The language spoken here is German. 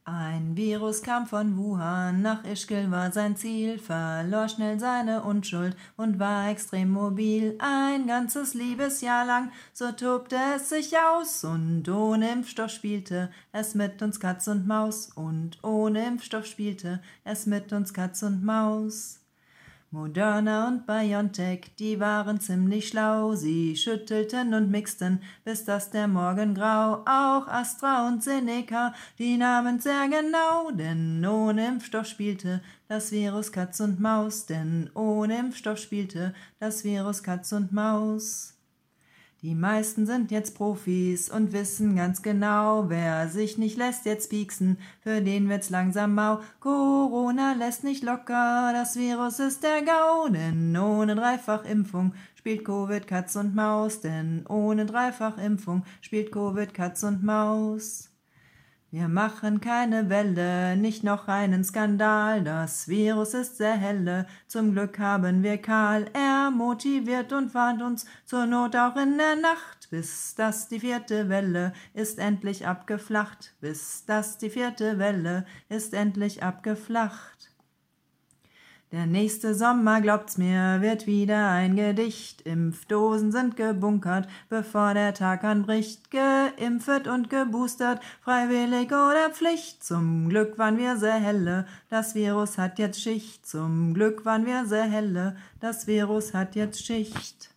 Ein Virus kam von Wuhan, nach Ischgl war sein Ziel, verlor schnell seine Unschuld und war extrem mobil. Ein ganzes Liebesjahr lang, so tobte es sich aus, und ohne Impfstoff spielte es mit uns Katz und Maus, und ohne Impfstoff spielte es mit uns Katz und Maus. Moderna und BioNTech, die waren ziemlich schlau, sie schüttelten und mixten, bis dass der Morgen grau. Auch Astra und Seneca, die nahmen sehr genau, denn ohne Impfstoff spielte das Virus Katz und Maus, denn ohne Impfstoff spielte das Virus Katz und Maus. Die meisten sind jetzt Profis und wissen ganz genau, wer sich nicht lässt jetzt pieksen, für den wird's langsam mau. Corona lässt nicht locker, das Virus ist der GAU, denn ohne Dreifachimpfung spielt Covid Katz und Maus, denn ohne Dreifachimpfung spielt Covid Katz und Maus. Wir machen keine Welle, nicht noch einen Skandal, das Virus ist sehr helle, zum Glück haben wir Karl, er motiviert und warnt uns zur Not auch in der Nacht, bis dass die 4. Welle ist endlich abgeflacht, bis dass die 4. Welle ist endlich abgeflacht. Der nächste Sommer, glaubt's mir, wird wieder ein Gedicht. Impfdosen sind gebunkert, bevor der Tag anbricht. Geimpft und geboostert, freiwillig oder Pflicht. Zum Glück waren wir sehr helle, das Virus hat jetzt Schicht. Zum Glück waren wir sehr helle, das Virus hat jetzt Schicht.